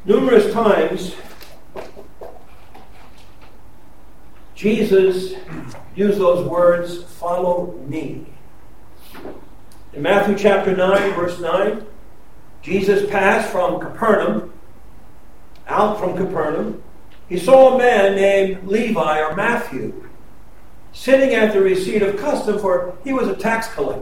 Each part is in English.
Numerous times, Jesus used those words, "Follow me." In Matthew chapter 9, verse 9, Jesus passed from Capernaum, out from Capernaum. He saw a man named Levi or Matthew sitting at the receipt of custom, for he was a tax collector.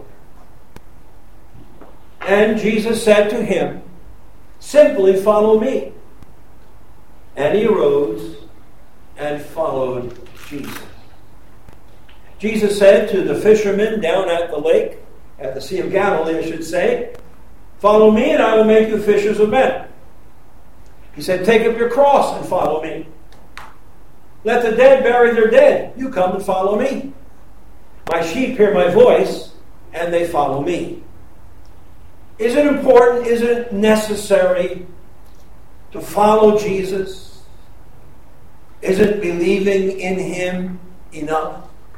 And Jesus said to him, "Simply follow me." And he arose and followed Jesus. Jesus said to the fishermen down at the lake, at the Sea of Galilee, I should say, "Follow me and I will make you fishers of men." He said, "Take up your cross and follow me. Let the dead bury their dead. You come and follow me. My sheep hear my voice and they follow me." Is it important? Is it necessary to follow Jesus? Isn't believing in him enough?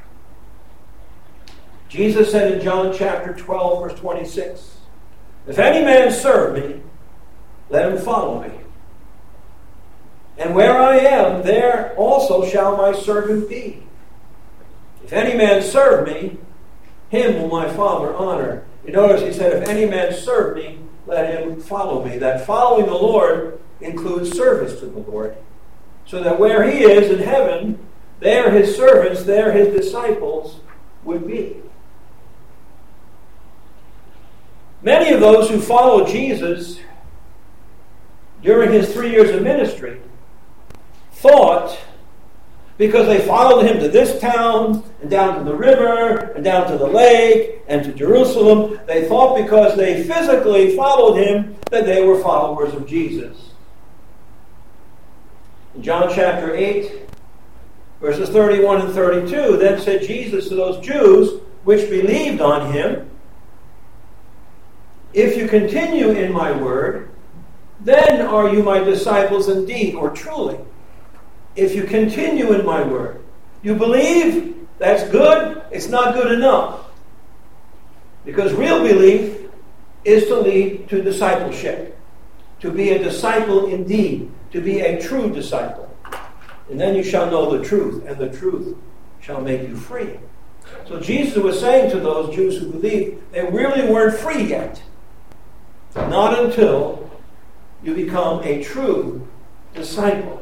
Jesus said in John chapter 12, verse 26, "If any man serve me, let him follow me. And where I am, there also shall my servant be. If any man serve me, him will my Father honor." You notice he said, "If any man serve me, let him follow me." That following the Lord includes service to the Lord. So that where he is in heaven, there his servants, there his disciples would be. Many of those who followed Jesus during his 3 years of ministry thought, because they followed him to this town, and down to the river, and down to the lake, and to Jerusalem, they thought because they physically followed him that they were followers of Jesus. In John chapter 8, verses 31 and 32, then said Jesus to those Jews which believed on him, "If you continue in my word, then are you my disciples indeed," or truly. If you continue in my word. You believe, that's good, it's not good enough. Because real belief is to lead to discipleship. To be a disciple indeed. To be a true disciple. And then you shall know the truth, and the truth shall make you free. So Jesus was saying to those Jews who believed, they really weren't free yet. Not until you become a true disciple.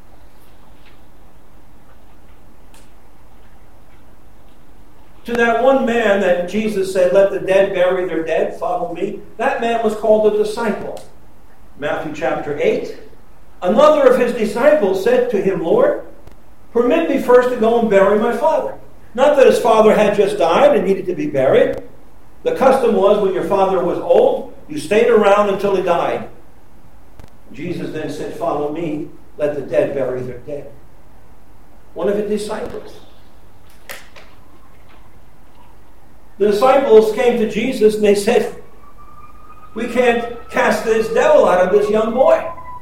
To that one man that Jesus said, "Let the dead bury their dead, follow me," that man was called a disciple. Matthew chapter 8. Another of his disciples said to him, "Lord, permit me first to go and bury my father." Not that his father had just died and needed to be buried. The custom was when your father was old, you stayed around until he died. Jesus then said, "Follow me, let the dead bury their dead." One of his disciples. The disciples came to Jesus and they said, "We can't cast this devil out of this young boy."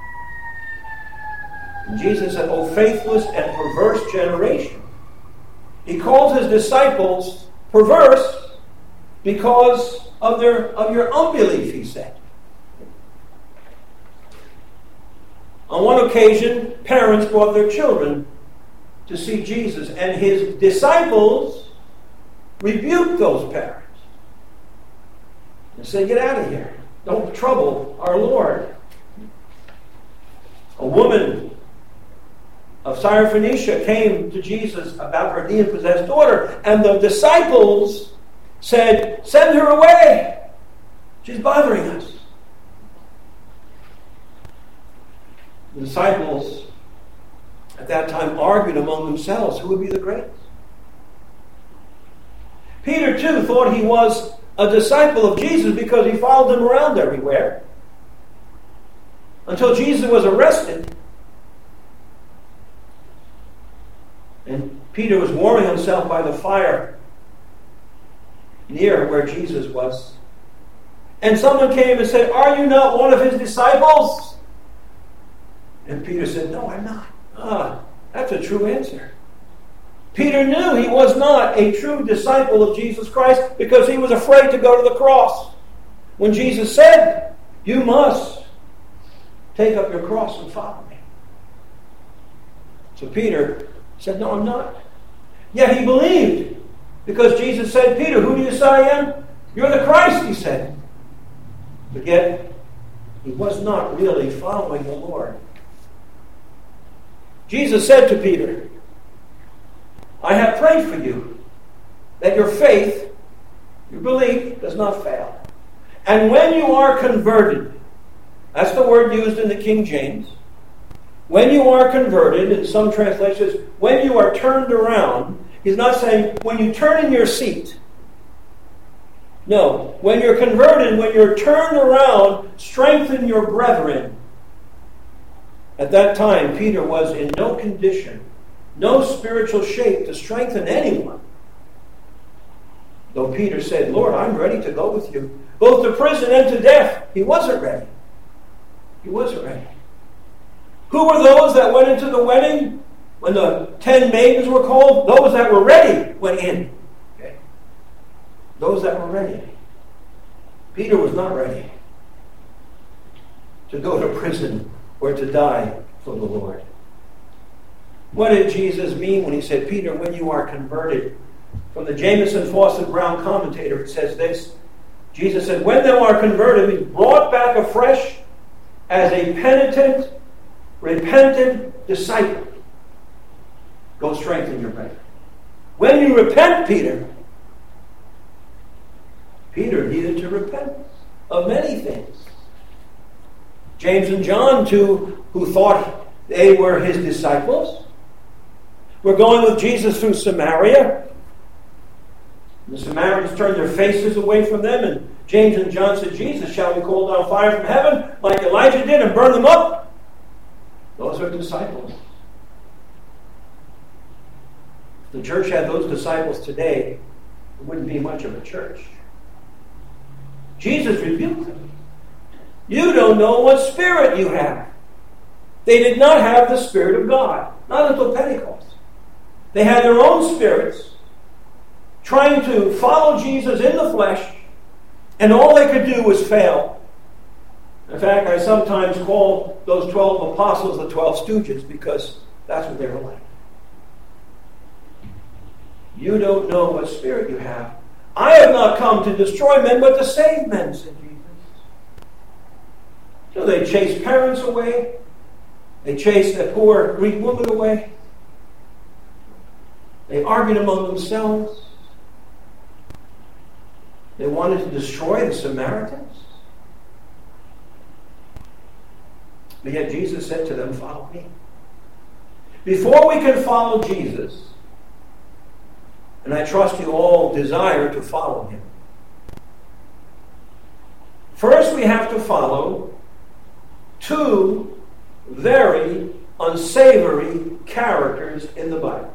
And Jesus said, "O faithless and perverse generation." He calls his disciples perverse because of your unbelief, he said. On one occasion, parents brought their children to see Jesus, and his disciples rebuked those parents and said, "Get out of here. Don't trouble our Lord." A woman of Syrophoenicia came to Jesus about her demon-possessed daughter, and the disciples said, "Send her away. She's bothering us." The disciples at that time argued among themselves who would be the greatest. Peter, too, thought he was a disciple of Jesus because he followed him around everywhere. Until Jesus was arrested. And Peter was warming himself by the fire near where Jesus was. And someone came and said, "Are you not one of his disciples?" And Peter said, "No, I'm not." That's a true answer. Peter knew he was not a true disciple of Jesus Christ because he was afraid to go to the cross. When Jesus said, "You must Take up your cross and follow me. So Peter said, no, I'm not. Yet he believed, because Jesus said, Peter, who do you say I am? You're the Christ, he said. But yet, he was not really following the Lord. Jesus said to Peter, I have prayed for you, that your faith, your belief, does not fail. And when you are converted, that's the word used in the King James. When you are converted, in some translations, when you are turned around, he's not saying when you turn in your seat. No, when you're converted, when you're turned around, strengthen your brethren. At that time, Peter was in no condition, no spiritual shape to strengthen anyone. Though Peter said, Lord, I'm ready to go with you, both to prison and to death. He wasn't ready. He wasn't ready. Who were those that went into the wedding when the 10 maidens were called? Those that were ready went in. Okay. Those that were ready. Peter was not ready to go to prison or to die for the Lord. What did Jesus mean when he said, Peter, when you are converted? From the Jamieson Fausset Brown commentator, it says this. Jesus said, when thou art converted, means brought back afresh as a penitent, repentant disciple. Go strengthen your brethren. When you repent, Peter needed to repent of many things. James and John, too, who thought they were his disciples, were going with Jesus through Samaria. The Samaritans turned their faces away from them, and James and John said, Jesus, shall we call down fire from heaven like Elijah did and burn them up? Those are disciples. If the church had those disciples today, it wouldn't be much of a church. Jesus rebuked them. You don't know what spirit you have. They did not have the Spirit of God, not until Pentecost. They had their own spirits, trying to follow Jesus in the flesh, and all they could do was fail. In fact, I sometimes call those 12 apostles the 12 stooges, because that's what they were like. You don't know what spirit you have. I have not come to destroy men, but to save men, said Jesus. So they chased parents away. They chased that poor Greek woman away. They argued among themselves. They wanted to destroy the Samaritans. But yet Jesus said to them, follow me. Before we can follow Jesus, and I trust you all desire to follow him, first we have to follow two very unsavory characters in the Bible.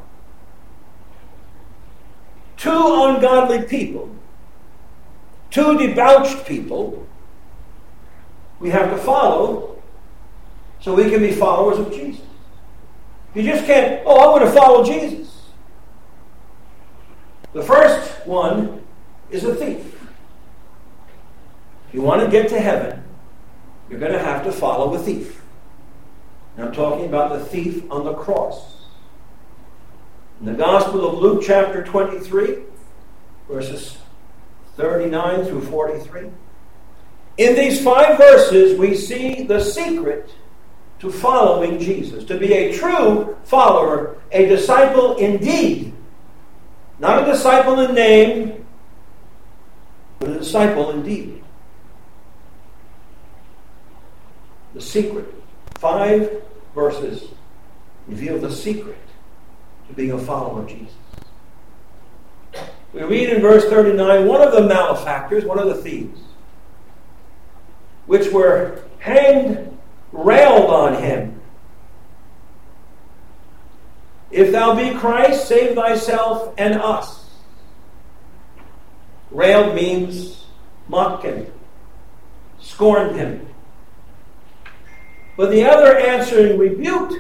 Two ungodly people, two debauched people, we have to follow so we can be followers of Jesus. You just can't, I want to follow Jesus. The first one is a thief. If you want to get to heaven, you're going to have to follow a thief. And I'm talking about the thief on the cross. In the Gospel of Luke chapter 23, verses 39 through 43. In these 5 verses, we see the secret to following Jesus. To be a true follower, a disciple indeed. Not a disciple in name, but a disciple indeed. The secret. 5 verses reveal the secret to being a follower of Jesus. We read in verse 39, one of the malefactors, one of the thieves, which were hanged, railed on him. If thou be Christ, save thyself and us. Railed means mocked him, scorned him. But the other answering rebuked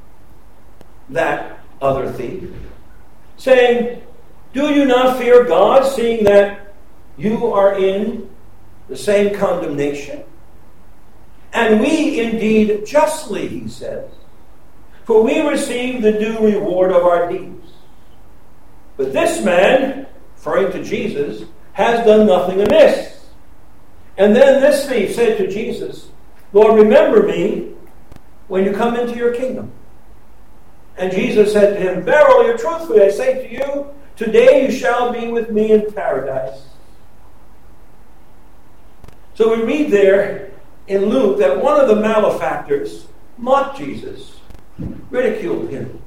that other thief, saying, do you not fear God, seeing that you are in the same condemnation? And we indeed justly, he says, for we receive the due reward of our deeds. But this man, referring to Jesus, has done nothing amiss. And then this thief said to Jesus, Lord, remember me when you come into your kingdom. And Jesus said to him, verily or truthfully, I say to you, today you shall be with me in paradise. So we read there in Luke that one of the malefactors mocked Jesus, ridiculed him.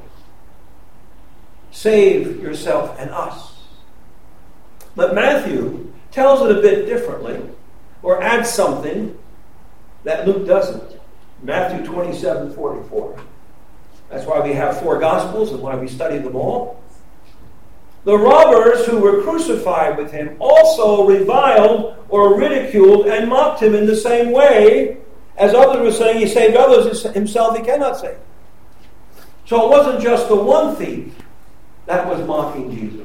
Save yourself and us. But Matthew tells it a bit differently, or adds something that Luke doesn't. Matthew 27:44. That's why we have 4 Gospels and why we study them all. The robbers who were crucified with him also reviled or ridiculed and mocked him in the same way as others were saying he saved others, himself he cannot save. So it wasn't just the one thief that was mocking Jesus.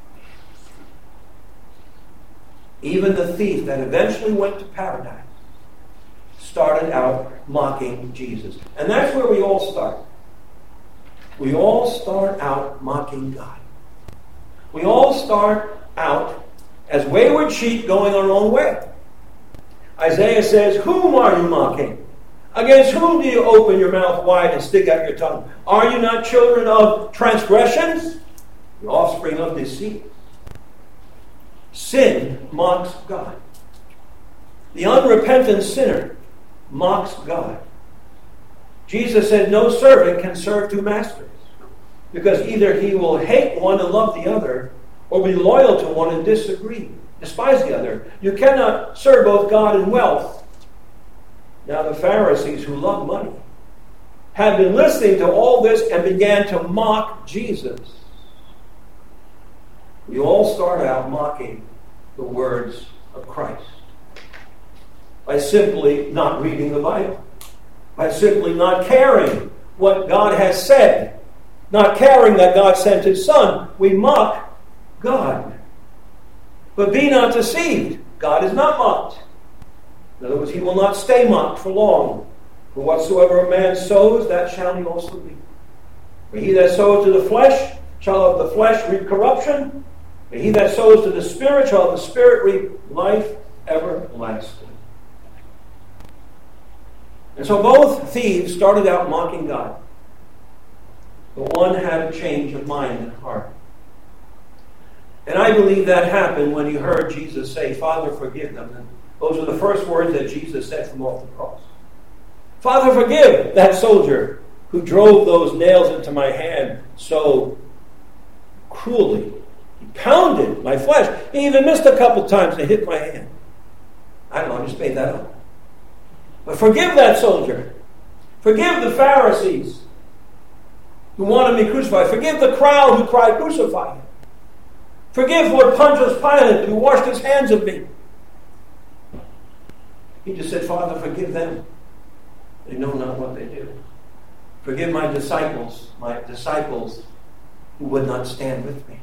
Even the thief that eventually went to paradise started out mocking Jesus. And that's where we all start. We all start out mocking God. We all start out as wayward sheep going our own way. Isaiah says, whom are you mocking? Against whom do you open your mouth wide and stick out your tongue? Are you not children of transgressions? The offspring of deceit. Sin mocks God. The unrepentant sinner mocks God. Jesus said no servant can serve 2 masters, because either he will hate one and love the other, or be loyal to one and despise the other. You cannot serve both God and wealth. Now the Pharisees, who love money, had been listening to all this and began to mock Jesus. We all start out mocking the words of Christ by simply not reading the Bible, by simply not caring what God has said, not caring that God sent his Son. We mock God. But be not deceived. God is not mocked. In other words, he will not stay mocked for long. For whatsoever a man sows, that shall he also reap. For he that sows to the flesh shall of the flesh reap corruption. But he that sows to the Spirit shall of the Spirit reap life everlasting. And so both thieves started out mocking God. But one had a change of mind and heart. And I believe that happened when he heard Jesus say, Father, forgive them. And those were the first words that Jesus said from off the cross. Father, forgive that soldier who drove those nails into my hand so cruelly. He pounded my flesh. He even missed a couple times and hit my hand. I don't know, I just made that up. But forgive that soldier. Forgive the Pharisees who wanted me crucified. Forgive the crowd who cried, crucify him. Forgive Lord Pontius Pilate who washed his hands of me. He just said, Father, forgive them. They know not what they do. Forgive my disciples who would not stand with me.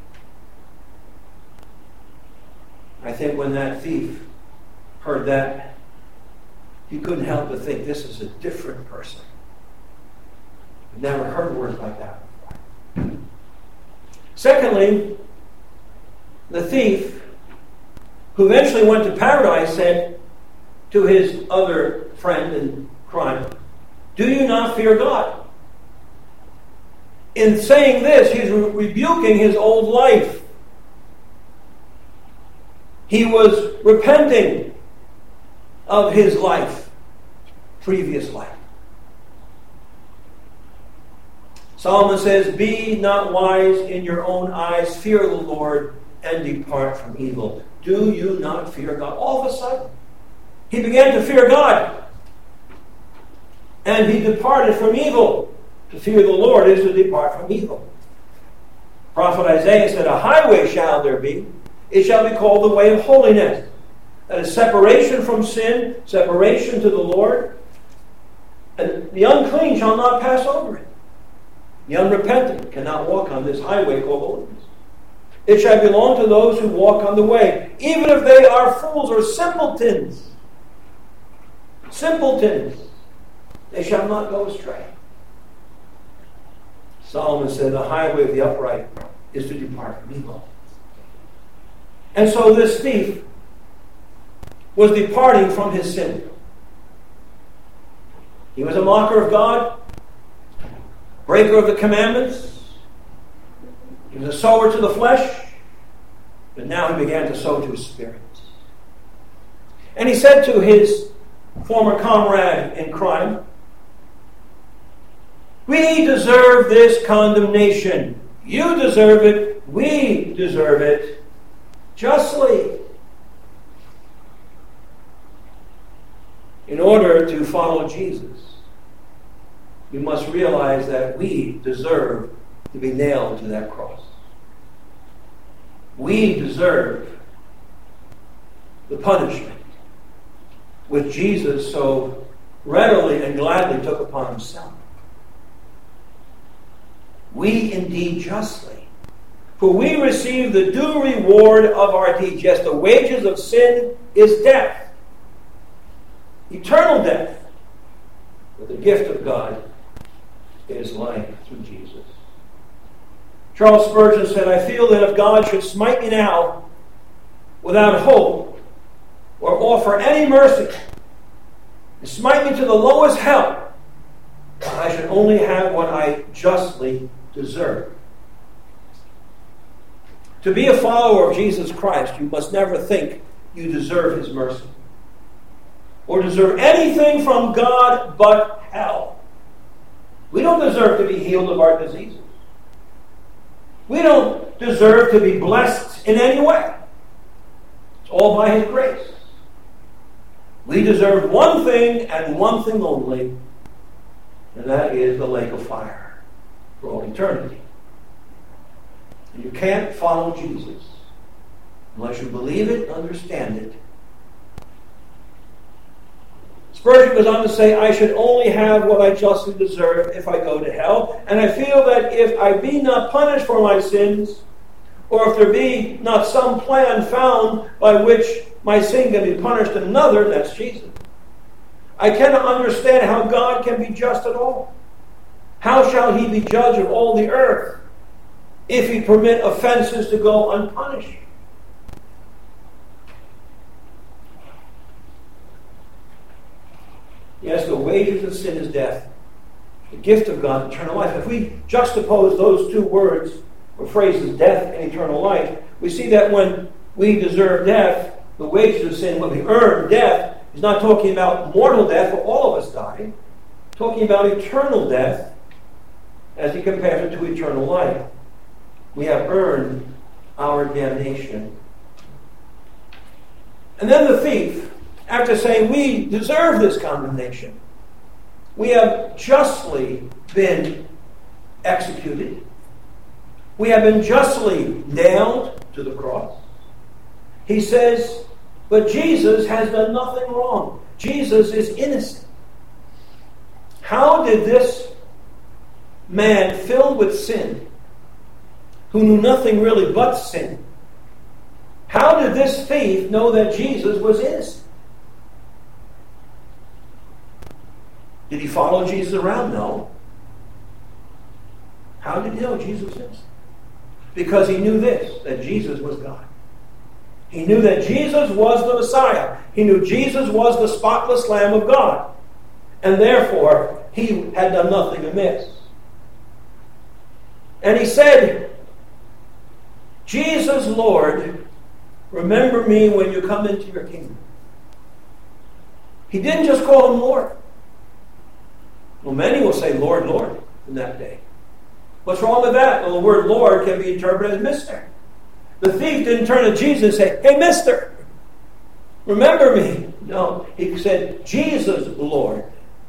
I think when that thief heard that, he couldn't help but think, this is a different person. I've never heard words like that before. Secondly, the thief, who eventually went to paradise, said to his other friend in crime, do you not fear God? In saying this, he's rebuking his old life. He was repenting of his life, previous life. Solomon says, be not wise in your own eyes, fear the Lord, and depart from evil. Do you not fear God? All of a sudden, he began to fear God. And he departed from evil. To fear the Lord is to depart from evil. Prophet Isaiah said, a highway shall there be. It shall be called the way of holiness. That is separation from sin, separation to the Lord. And the unclean shall not pass over it. The unrepentant cannot walk on this highway called holiness. It shall belong to those who walk on the way, even if they are fools or simpletons. simpletons, they shall not go astray. Solomon said, the highway of the upright is to depart from evil. And so this thief was departing from his sin. He was a mocker of God, breaker of the commandments. He was a sower to the flesh, but now he began to sow to his spirit. And he said to his former comrade in crime, we deserve this condemnation. You deserve it. We deserve it justly. In order to follow Jesus, you must realize that we deserve to be nailed to that cross. We deserve the punishment which Jesus so readily and gladly took upon himself. We indeed justly, for we receive the due reward of our deeds. Yes, the wages of sin is death, eternal death. But the gift of God is life through Jesus. Charles Spurgeon said, I feel that if God should smite me now without hope or offer any mercy, and smite me to the lowest hell, I should only have what I justly deserve. To be a follower of Jesus Christ, you must never think you deserve his mercy or deserve anything from God but hell. We don't deserve to be healed of our diseases. We don't deserve to be blessed in any way. It's all by his grace. We deserve one thing and one thing only, and that is the lake of fire for all eternity. And you can't follow Jesus unless you believe it, understand it. Spurgeon goes on to say, I should only have what I justly deserve if I go to hell. And I feel that if I be not punished for my sins, or if there be not some plan found by which my sin can be punished in another, that's Jesus, I cannot understand how God can be just at all. How shall he be judge of all the earth if he permit offenses to go unpunished? Yes, the wages of sin is death. The gift of God, eternal life. If we juxtapose those two words or phrases, death and eternal life, we see that when we deserve death, the wages of sin, when we earn death, is not talking about mortal death, for all of us die. Talking about eternal death as he compares it to eternal life. We have earned our damnation. And then the thief, after saying we deserve this condemnation, we have justly been executed, we have been justly nailed to the cross. He says, but Jesus has done nothing wrong. Jesus is innocent. How did this man filled with sin, who knew nothing really but sin, how did this thief know that Jesus was innocent? Did he follow Jesus around? No. How did he know Jesus was innocent? Because he knew this, that Jesus was God. He knew that Jesus was the Messiah. He knew Jesus was the spotless Lamb of God. And therefore, he had done nothing amiss. And he said, Jesus, Lord, remember me when you come into your kingdom. He didn't just call him Lord. Well, many will say, Lord, Lord, in that day. What's wrong with that? Well, the word Lord can be interpreted as Mister. The thief didn't turn to Jesus and say, hey, Mister, remember me. No, he said, Jesus, Lord.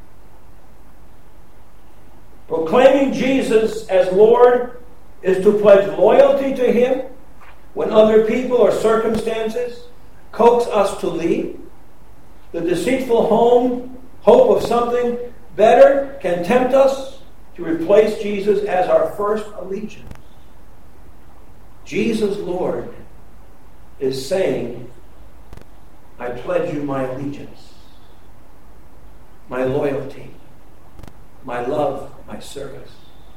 Proclaiming Jesus as Lord is to pledge loyalty to him when other people or circumstances coax us to leave. The deceitful hope of something better can tempt us to replace Jesus as our first allegiance. Jesus, Lord, is saying, I pledge you my allegiance. my loyalty, my love, my service.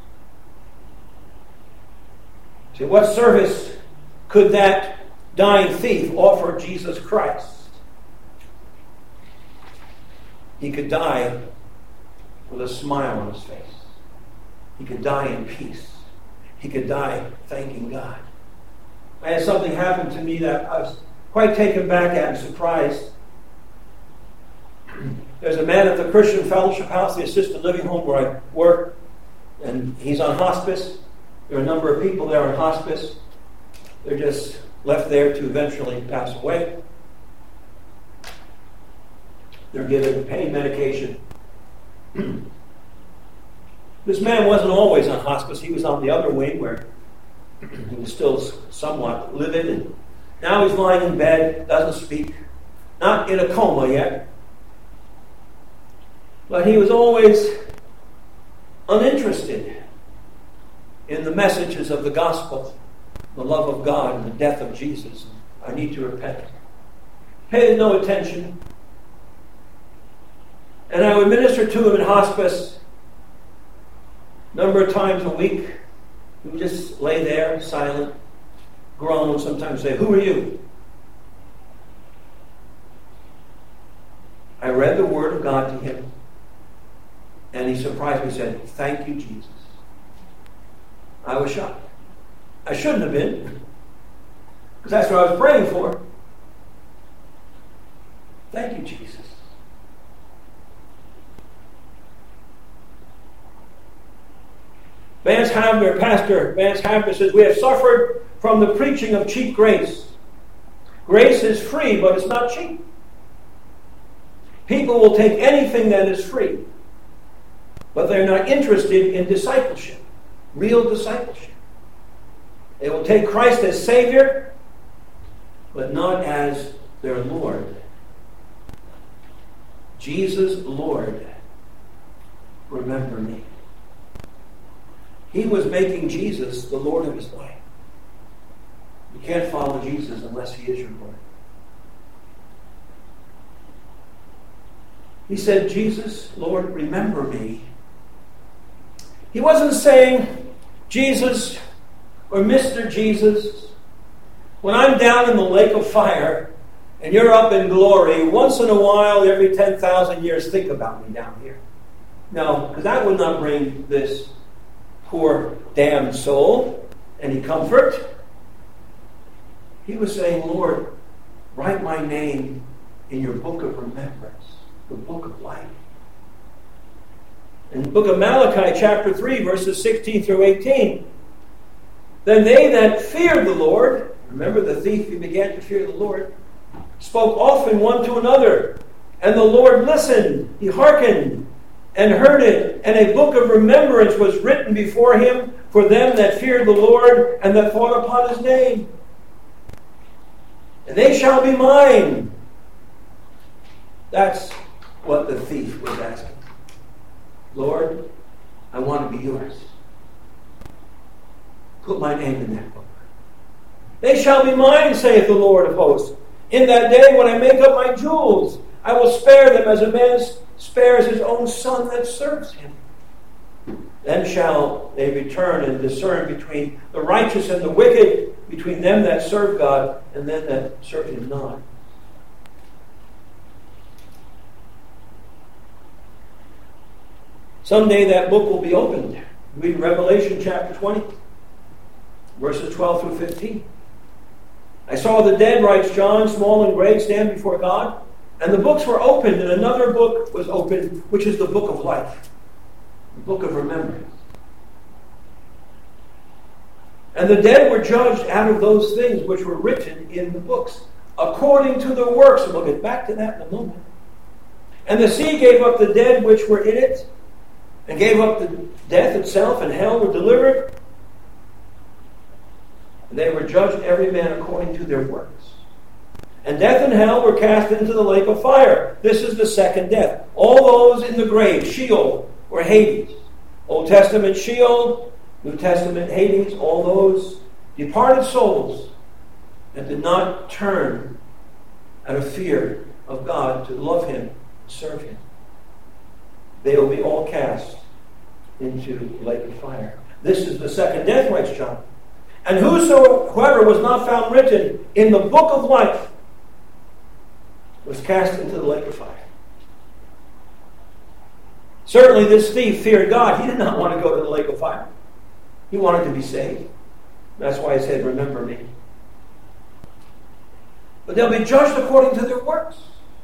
See, what service could that dying thief offer Jesus Christ? He could die with a smile on his face. He could die in peace. He could die thanking God. I had something happen to me that I was quite taken back at and surprised. There's a man at the Christian Fellowship House, the assisted living home where I work, and he's on hospice. There are a number of people there on hospice. They're just left there to eventually pass away. They're given pain medication. This man wasn't always on hospice. He was on the other wing where he was still somewhat livid. And now he's lying in bed, doesn't speak. Not in a coma yet. But he was always uninterested in the messages of the gospel, the love of God and the death of Jesus. I need to repent. Paid no attention. And I would minister to him in hospice a number of times a week. He would just lay there, silent, groan, sometimes say, "Who are you?" I read the Word of God to him, and he surprised me and said, "Thank you, Jesus." I was shocked. I shouldn't have been, because that's what I was praying for. Thank you, Jesus. Pastor Vance Havner says, "We have suffered from the preaching of cheap grace. Grace is free, but it's not cheap. People will take anything that is free, but they're not interested in discipleship, real discipleship. They will take Christ as Savior, but not as their Lord. Jesus, Lord, remember me." He was making Jesus the Lord of his life. You can't follow Jesus unless he is your Lord. He said, "Jesus, Lord, remember me." He wasn't saying, "Jesus," or "Mr. Jesus, when I'm down in the lake of fire and you're up in glory, once in a while, every 10,000 years, think about me down here." No, because that would not bring this poor damned soul any comfort. He was saying, "Lord, write my name in your book of remembrance, the book of life." In the book of Malachi, chapter 3, verses 16 through 18, "Then they that feared the Lord," remember the thief who began to fear the Lord, "spoke often one to another, and the Lord listened, he hearkened, and heard it, and a book of remembrance was written before him for them that feared the Lord and that thought upon his name. And they shall be mine." That's what the thief was asking. "Lord, I want to be yours. Put my name in that book." "They shall be mine, saith the Lord of hosts. In that day when I make up my jewels, I will spare them as a man spares his own son that serves him. Then shall they return and discern between the righteous and the wicked, between them that serve God and them that serve him not." Someday that book will be opened. Read Revelation chapter 20, verses 12 through 15. "I saw the dead," writes John, "small and great, stand before God. And the books were opened, and another book was opened, which is the book of life, the book of remembrance. And the dead were judged out of those things which were written in the books, according to the works." And we'll get back to that in a moment. "And the sea gave up the dead which were in it, and gave up the death itself, and hell were delivered. And they were judged every man according to their works. And death and hell were cast into the lake of fire. This is the second death. All those in the grave, Sheol, or Hades. Old Testament Sheol, New Testament Hades, all those departed souls that did not turn out of fear of God to love him, serve him. they will be all cast into the lake of fire. This is the second death, writes John. And whosoever was not found written in the book of life was cast into the lake of fire. Certainly this thief feared God. He did not want to go to the lake of fire. He wanted to be saved. That's why he said, remember me. But they'll be judged according to their works.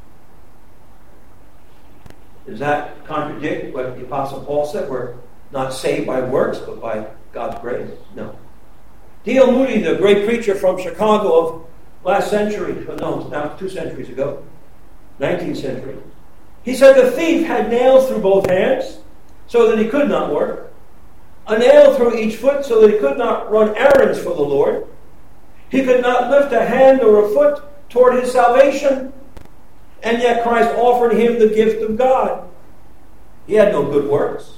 Does that contradict what the Apostle Paul said? We're not saved by works, but by God's grace? No. D.L. Moody, the great preacher from Chicago of last century, now 2 centuries ago, 19th century, he said the thief had nails through both hands so that he could not work, a nail through each foot so that he could not run errands for the Lord. He could not lift a hand or a foot toward his salvation, and yet Christ offered him the gift of God. He had no good works,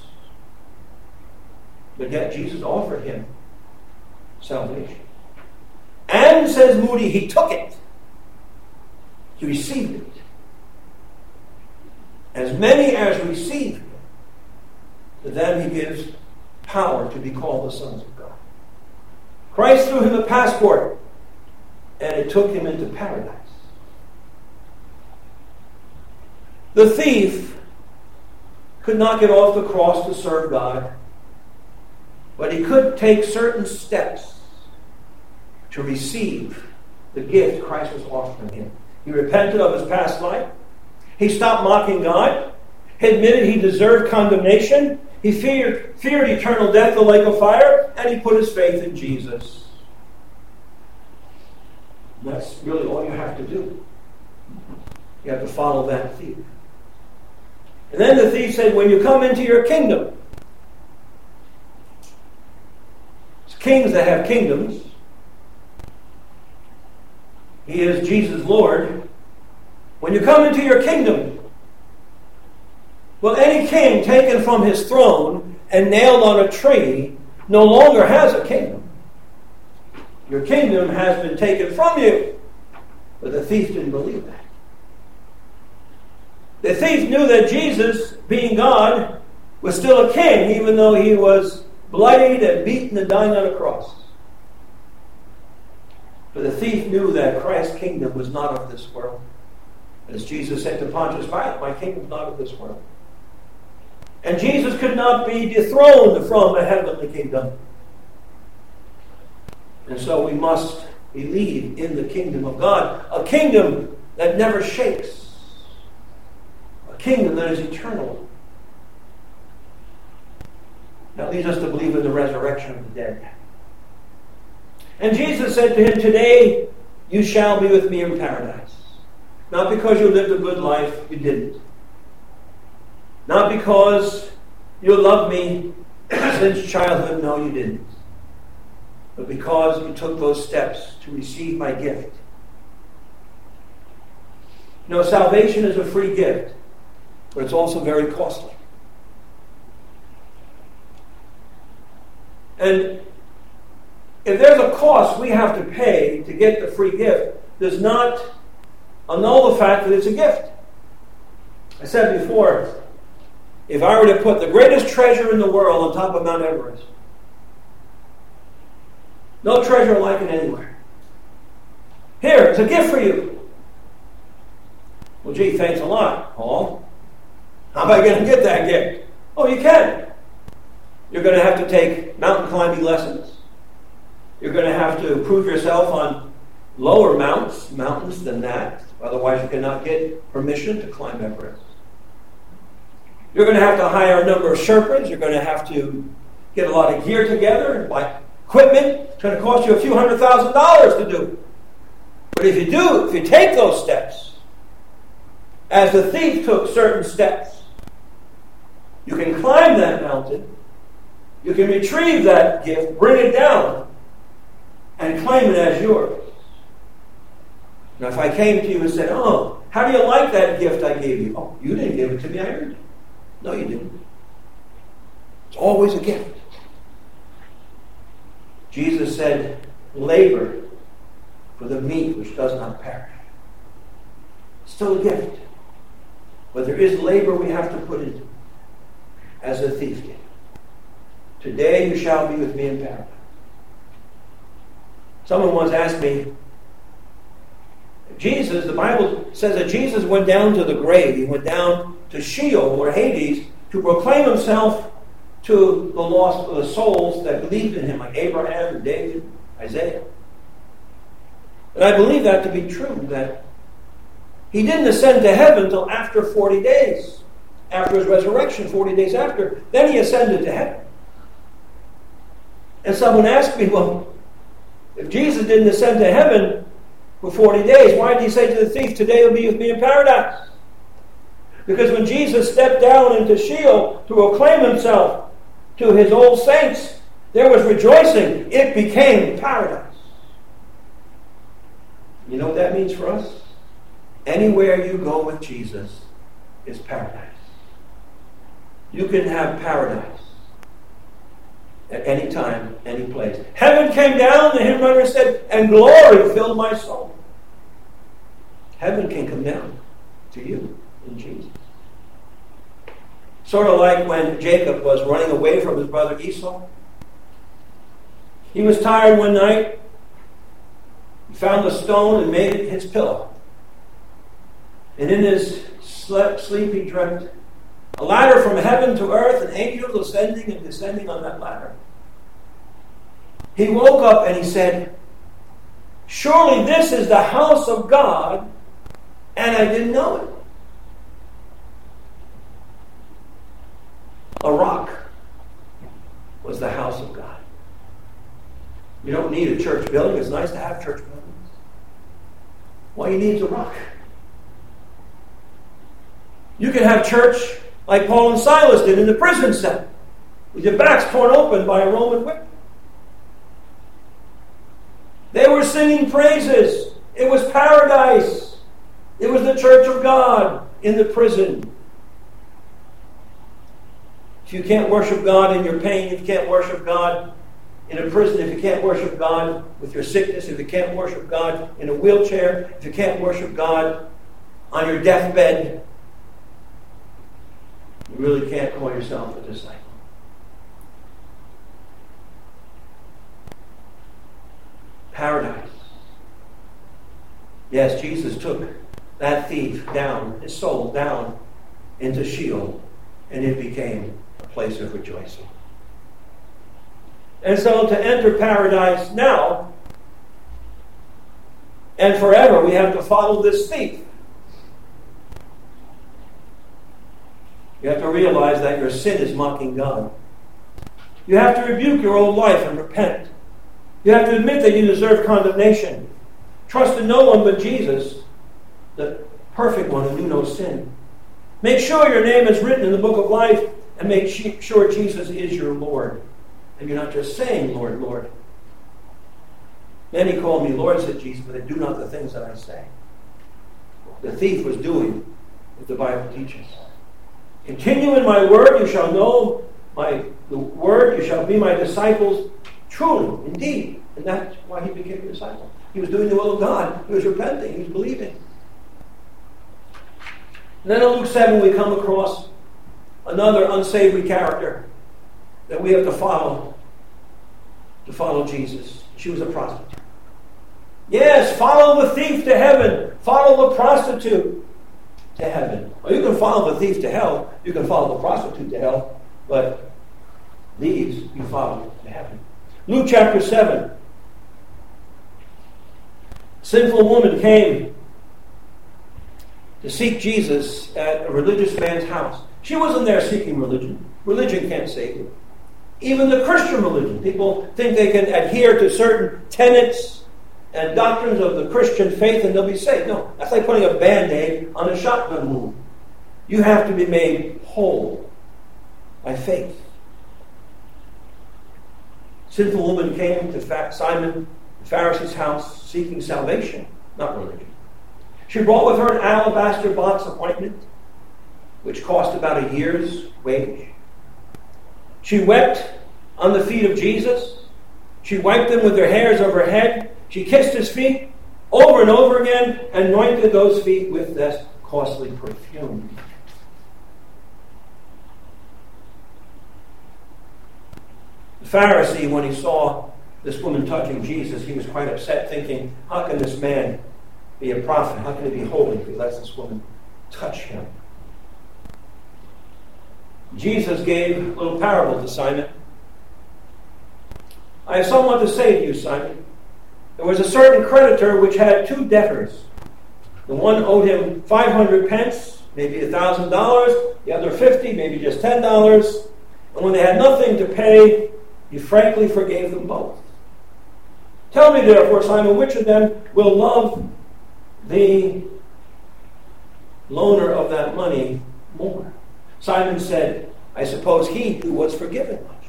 but yet Jesus offered him salvation. And, says Moody, he took it. He received it. As many as receive him, to them he gives power to be called the sons of God. Christ threw him a passport, and it took him into paradise. The thief could not get off the cross to serve God, but he could take certain steps to receive the gift Christ was offering him. He repented of his past life. He stopped mocking God. He admitted he deserved condemnation. He feared eternal death, the lake of fire, and he put his faith in Jesus. And that's really all you have to do. You have to follow that thief. And then the thief said, when you come into your kingdom, it's kings that have kingdoms. He is Jesus Lord. When you come into your kingdom, well, any king taken from his throne and nailed on a tree no longer has a kingdom. Your kingdom has been taken from you. But the thief didn't believe that. The thief knew that Jesus, being God, was still a king, even though he was bloodied and beaten and dying on a cross. But the thief knew that Christ's kingdom was not of this world. As Jesus said to Pontius Pilate, my kingdom is not of this world. And Jesus could not be dethroned from a heavenly kingdom. And so we must believe in the kingdom of God, a kingdom that never shakes, a kingdom that is eternal. That leads us to believe in the resurrection of the dead. And Jesus said to him, today you shall be with me in paradise. Not because you lived a good life, you didn't. Not because you love me since childhood, no, you didn't. But because you took those steps to receive my gift. You know, salvation is a free gift, but it's also very costly. And if there's a cost we have to pay to get the free gift, does not annul the fact that it's a gift. I said before, if I were to put the greatest treasure in the world on top of Mount Everest, no treasure like it anywhere. Here, it's a gift for you. Well, gee, thanks a lot, Paul. How am I going to get that gift? Oh, you can. You're going to have to take mountain climbing lessons. You're going to have to prove yourself on lower mountains than that. Otherwise, you cannot get permission to climb Everest. You're going to have to hire a number of Sherpas. You're going to have to get a lot of gear together, buy equipment. It's going to cost you a few $100,000 to do. But if you take those steps, as the thief took certain steps, you can climb that mountain, you can retrieve that gift, bring it down, and claim it as yours. Now, if I came to you and said, oh, how do you like that gift I gave you? Oh, you didn't give it to me, I earned it. No, you didn't. It's always a gift. Jesus said, labor for the meat which does not perish. It's still a gift. But there is labor we have to put into it. as the thief did. Today you shall be with me in paradise. Someone once asked me, Jesus, the Bible says that Jesus went down to the grave. He went down to Sheol or Hades to proclaim himself to the lost of the souls that believed in him, like Abraham and David, Isaiah. And I believe that to be true, that he didn't ascend to heaven until after 40 days. After his resurrection, 40 days after, then he ascended to heaven. And someone asked me, well, if Jesus didn't ascend to heaven for 40 days, why did he say to the thief, today you'll be with me in paradise? Because when Jesus stepped down into Sheol to proclaim himself to his old saints, there was rejoicing. It became paradise. You know what that means for us? Anywhere you go with Jesus is paradise. You can have paradise at any time, any place. Heaven came down, the hymn writer said, and glory filled my soul. Heaven can come down to you in Jesus. Sort of like when Jacob was running away from his brother Esau. He was tired one night. He found a stone and made it his pillow. And in his sleep he dreamt a ladder from heaven to earth, and angels ascending and descending on that ladder. He woke up and he said, surely this is the house of God, and I didn't know it. A rock was the house of God. You don't need a church building. It's nice to have church buildings. All you need is a rock. You can have church like Paul and Silas did in the prison cell, with your backs torn open by a Roman whip. They were singing praises. It was paradise. It was the church of God in the prison. If you can't worship God in your pain, if you can't worship God in a prison, if you can't worship God with your sickness, if you can't worship God in a wheelchair, if you can't worship God on your deathbed, you really can't call yourself a disciple. Paradise. Yes, Jesus took that thief down, his soul down into Sheol, and it became a place of rejoicing. And so to enter paradise now and forever, we have to follow this thief. You have to realize that your sin is mocking God. You have to rebuke your old life and repent. You have to admit that you deserve condemnation. Trust in no one but Jesus, the perfect one who knew no sin. Make sure your name is written in the book of life, and make sure Jesus is your Lord. And you're not just saying, Lord, Lord. Many call me Lord, said Jesus, but they do not the things that I say. The thief was doing what the Bible teaches. Continue in my word, you shall know the word, you shall be my disciples, truly, indeed. And that's why he became a disciple. He was doing the will of God. He was repenting. He was believing. And then in Luke 7 we come across another unsavory character that we have to follow Jesus. She was a prostitute. Yes, follow the thief to heaven. Follow the prostitute to heaven. Well, you can follow the thief to hell. You can follow the prostitute to hell. But these you follow to heaven. Luke chapter 7. A sinful woman came to seek Jesus at a religious man's house. She wasn't there seeking religion. Religion can't save you. Even the Christian religion. People think they can adhere to certain tenets and doctrines of the Christian faith and they'll be saved. No, that's like putting a Band-Aid on a shotgun wound. You have to be made whole by faith. Sinful woman came to Simon the Pharisee's house seeking salvation, not religion. She brought with her an alabaster box of ointment, which cost about a year's wage. She wept on the feet of Jesus. She wiped them with her hairs of her head. She kissed his feet over and over again and anointed those feet with this costly perfume. Pharisee, when he saw this woman touching Jesus, he was quite upset, thinking, how can this man be a prophet? How can he be holy if he lets this woman touch him? Jesus gave a little parable to Simon. I have somewhat to say to you, Simon. There was a certain creditor which had two debtors. The one owed him 500 pence, maybe $1,000. The other 50, maybe just $10. And when they had nothing to pay, he frankly forgave them both. Tell me, therefore, Simon, which of them will love the loaner of that money more? Simon said, I suppose he who was forgiven much.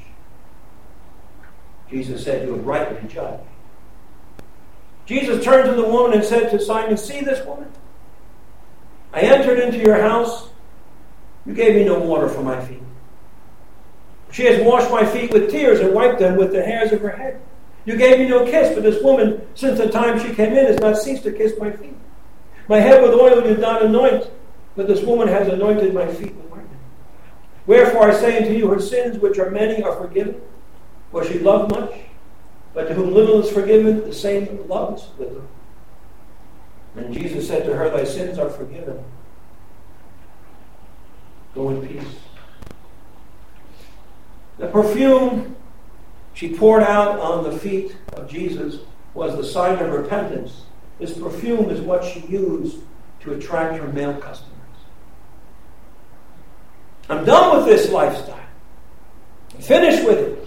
Jesus said, you have rightly judged. Jesus turned to the woman and said to Simon, see this woman? I entered into your house. You gave me no water for my feet. She has washed my feet with tears and wiped them with the hairs of her head. You gave me no kiss, but this woman, since the time she came in, has not ceased to kiss my feet. My head with oil you did not anoint, but this woman has anointed my feet with ointment. Wherefore I say unto you, her sins, which are many, are forgiven, for she loved much. But to whom little is forgiven, the same loves little. And Jesus said to her, thy sins are forgiven. Go in peace. The perfume she poured out on the feet of Jesus was the sign of repentance. This perfume is what she used to attract her male customers. I'm done with this lifestyle. I'm finished with it.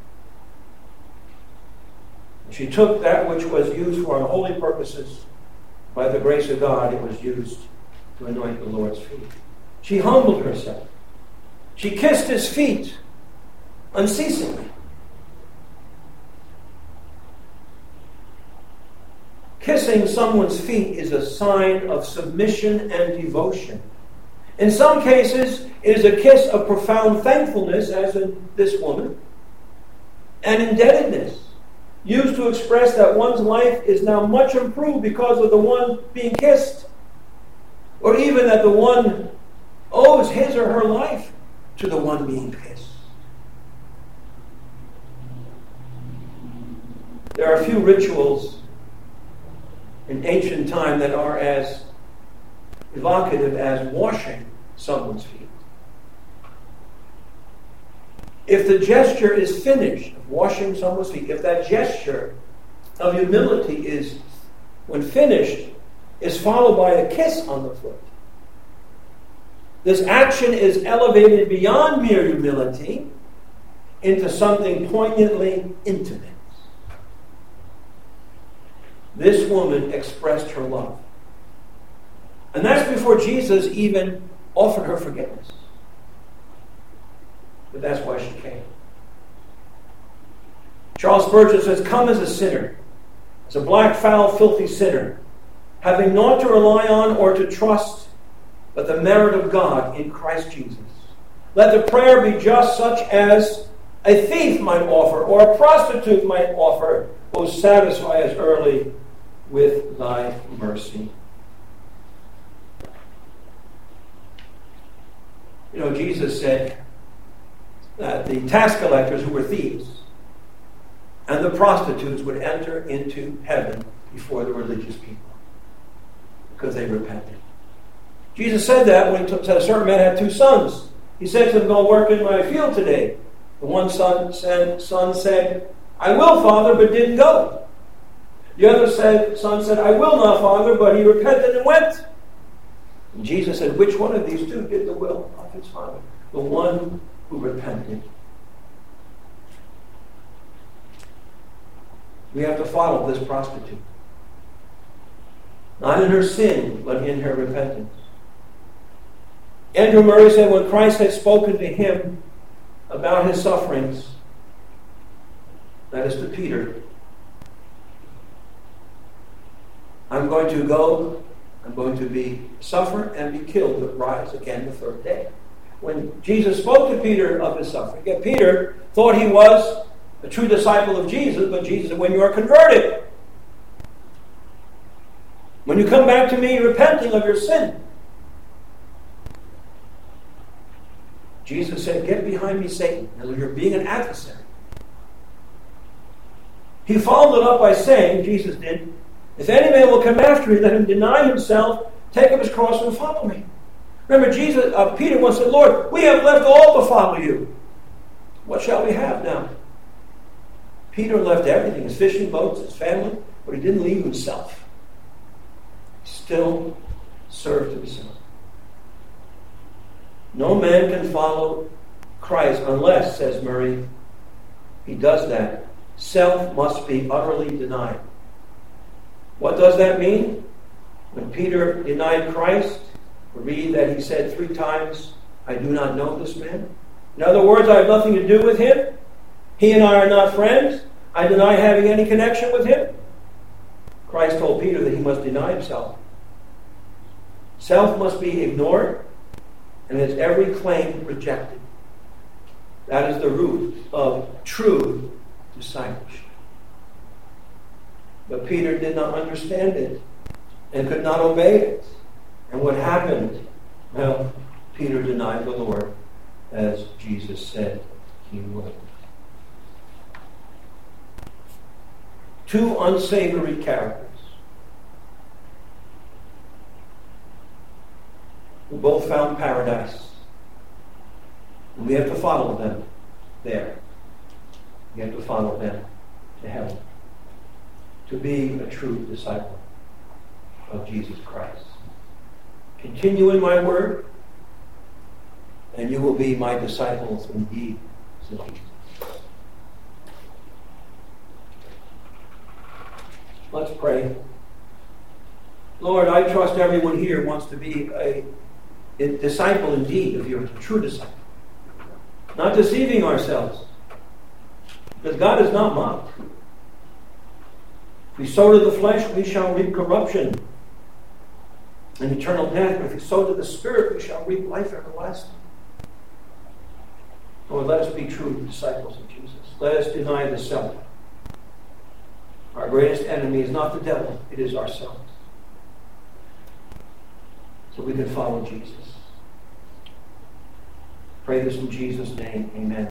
She took that which was used for unholy purposes. By the grace of God, it was used to anoint the Lord's feet. She humbled herself. She kissed his feet unceasingly. Kissing someone's feet is a sign of submission and devotion. In some cases, it is a kiss of profound thankfulness, as in this woman, and indebtedness, used to express that one's life is now much improved because of the one being kissed, or even that the one owes his or her life to the one being kissed. There are few rituals in ancient time that are as evocative as washing someone's feet. If the gesture is finished of washing someone's feet, if that gesture of humility is, when finished, is followed by a kiss on the foot, this action is elevated beyond mere humility into something poignantly intimate. This woman expressed her love. And that's before Jesus even offered her forgiveness. But that's why she came. Charles Spurgeon says, come as a sinner, as a black, foul, filthy sinner, having naught to rely on or to trust but the merit of God in Christ Jesus. Let the prayer be just such as a thief might offer or a prostitute might offer. O satisfy us early with thy mercy. You know, Jesus said that the tax collectors who were thieves and the prostitutes would enter into heaven before the religious people because they repented. Jesus said that when he said a certain man had two sons. He said to them, go work in my field today. The one son said, I will, Father, but didn't go. The other son said, I will not, Father, but he repented and went. And Jesus said, which one of these two did the will of his Father? The one who repented. We have to follow this prostitute. Not in her sin, but in her repentance. Andrew Murray said when Christ had spoken to him about his sufferings, that is to Peter, I'm going to go, I'm going to suffer and be killed, but rise again the third day. When Jesus spoke to Peter of his suffering, yet Peter thought he was a true disciple of Jesus, but Jesus said, when you are converted, when you come back to me repenting of your sin, Jesus said, get behind me, Satan. You're being an adversary. He followed it up by saying, Jesus did, if any man will come after me, let him deny himself, take up his cross and follow me. Remember, Peter once said, Lord, we have left all to follow you. What shall we have now? Peter left everything, his fishing boats, his family, but he didn't leave himself. He still served himself. No man can follow Christ unless, says Murray, he does that. Self must be utterly denied. What does that mean? When Peter denied Christ, we read that he said 3 times, I do not know this man. In other words, I have nothing to do with him. He and I are not friends. I deny having any connection with him. Christ told Peter that he must deny himself. Self must be ignored and its every claim rejected. That is the root of true discipleship. But Peter did not understand it and could not obey it. And what happened? Well, Peter denied the Lord as Jesus said he would. 2 unsavory characters who both found paradise. And we have to follow them there. We have to follow them to heaven. To be a true disciple of Jesus Christ. Continue in my word, and you will be my disciples indeed, said Jesus. Let's pray. Lord, I trust everyone here wants to be a disciple indeed of yours, a true disciple. Not deceiving ourselves. Because God is not mocked. If we sow to the flesh, we shall reap corruption and eternal death. But if we sow to the Spirit, we shall reap life everlasting. Lord, let us be true disciples of Jesus. Let us deny the self. Our greatest enemy is not the devil, it is ourselves. So we can follow Jesus. Pray this in Jesus' name. Amen.